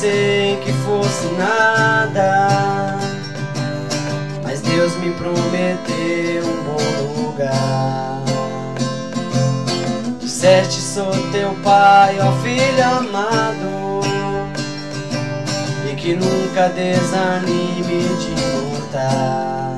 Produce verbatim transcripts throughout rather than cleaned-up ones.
pensei que fosse nada, mas Deus me prometeu um bom lugar. Disseste, sou teu pai, ó filho amado, e que nunca desanime de lutar.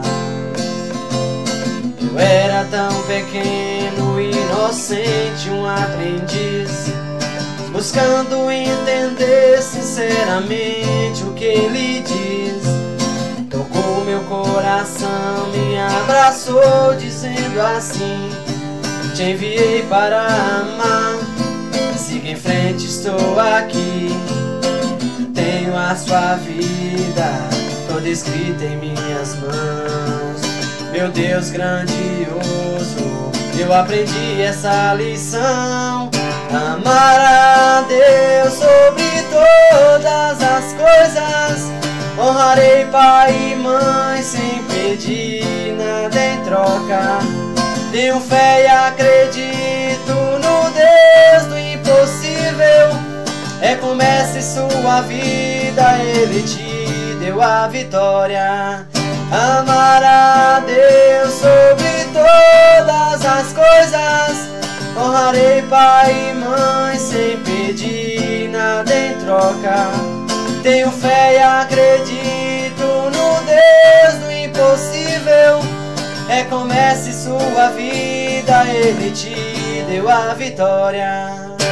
Eu era tão pequeno, inocente, um aprendiz, buscando entender sinceramente o que ele diz. Tocou meu coração, me abraçou, dizendo assim: te enviei para amar, siga em frente, estou aqui. Tenho a sua vida toda escrita em minhas mãos. Meu Deus grandioso, eu aprendi essa lição: amar a Deus sobre todas as coisas. Honrarei pai e mãe sem pedir nada em troca. Tenho fé e acredito no Deus do impossível. Recomece sua vida, Ele te deu a vitória. Amar a Deus sobre todas as coisas. Honrarei pai e mãe sem pedir nada em troca. Tenho fé e acredito no Deus do impossível. Recomece sua vida, Ele te deu a vitória.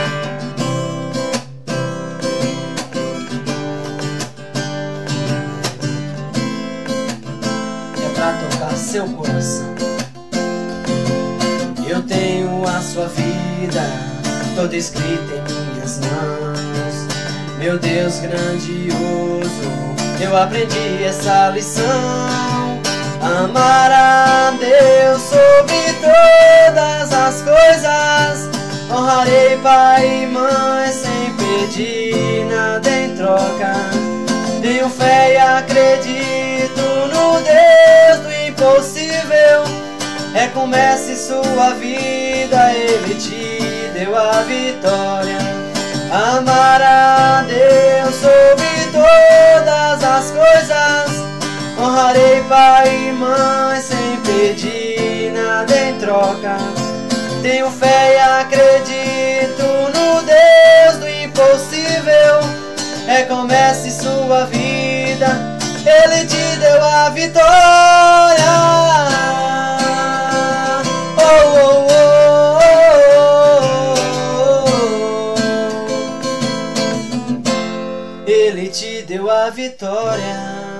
É pra tocar seu coração. Eu tenho a sua vida toda escrita em minhas mãos. Meu Deus grandioso, eu aprendi essa lição: amar a Deus sobre todas as coisas. Honrarei pai e mãe sem pedir nada em troca. Tenho fé e acredito no Deus do impossível. Recomece sua vida, Ele te deu a vitória. Amar a Deus sobre todas as coisas. Honrarei pai e mãe sem pedir nada em troca. Tenho fé e acredito no Deus do impossível. Recomece sua vida, Ele te deu a vitória. Oh, oh, oh, oh, oh. Ele te deu a vitória.